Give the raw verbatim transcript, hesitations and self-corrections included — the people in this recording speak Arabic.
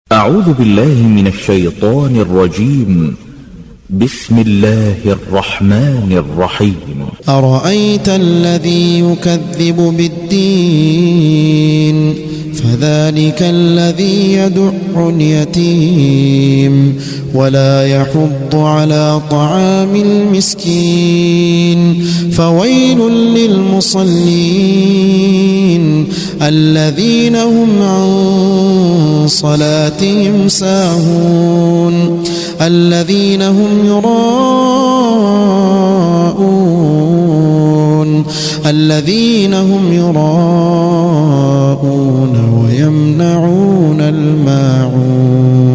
أعوذ بالله من الشيطان الرجيم. بسم الله الرحمن الرحيم. أرأيت الذي يكذب بالدين فذلك الذي يدع اليتيم ولا يحض على طعام المسكين فويل للمصلين الذين هم عن صلاتهم ساهون الذين هم يراءون الذين هم يراءون ويمنعون الماعون.